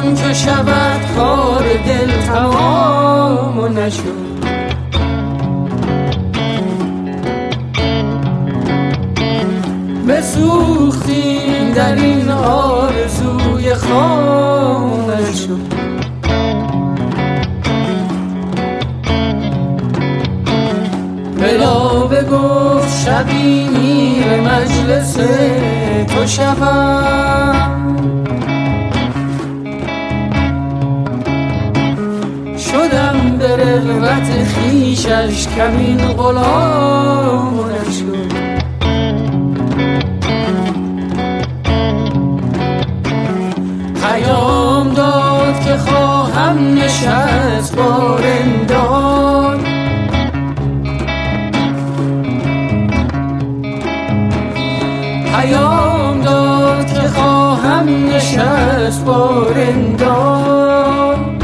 که شود کار دل تمام و نشد. بسوختیم در این آرزوی خام نشد. بلا بگفت شبی میر مجلس تو شبم، شدم به رغبت خویشش کمین غلام نشد. پیام داد که خواهم نشست با رندان، پیام داد که خواهم نشست با رندان.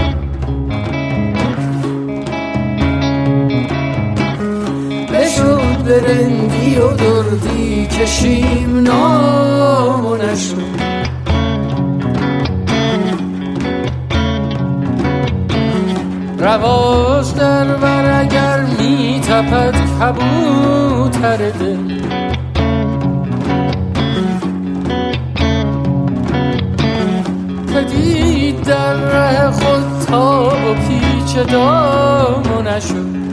بشد به رندی و دردی کشیم نام و نشد. رواز در بر اگر می تپد کبوتر دل، پدید در ره خود تاب و پیچ دام و نشد.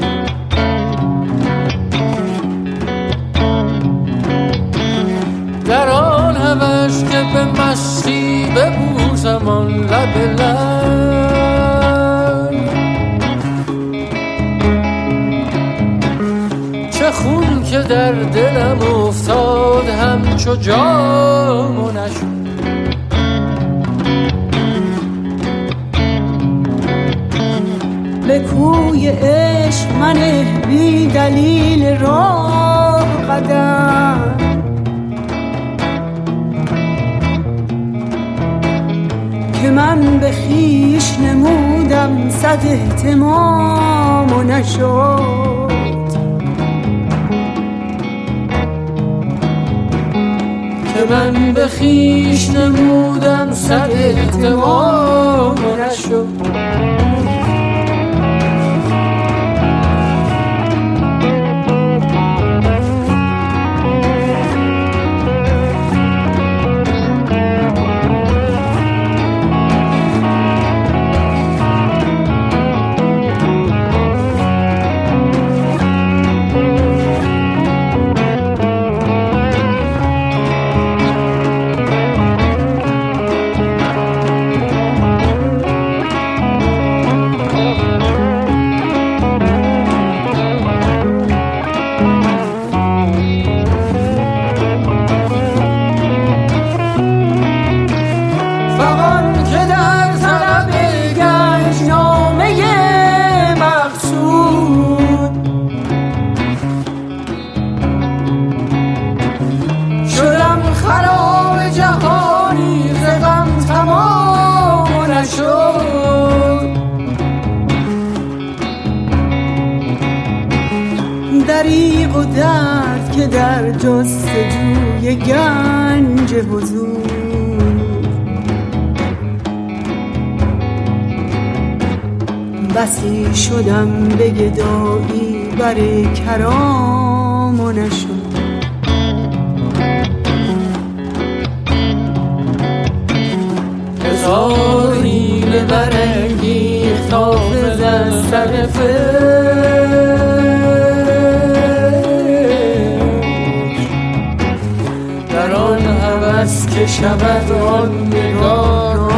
در آن هوش که به مستی ببوسم آن لب لب، چه خون که در دلم افتاد همچو جام و نشد. به کوی عشق منه بی دلیل راه قدم، که من به خویش نمودم صد اهتمام و نشد. که من به خویش نمودم صد اهتمام و نشد. دریغ و درد که در جستجوی گنج حضور، بسی شدم به گدایی بر کرام و نشد. هزار نیل برانگیخت حافظ از طرف در آن هوس که شود آن نگار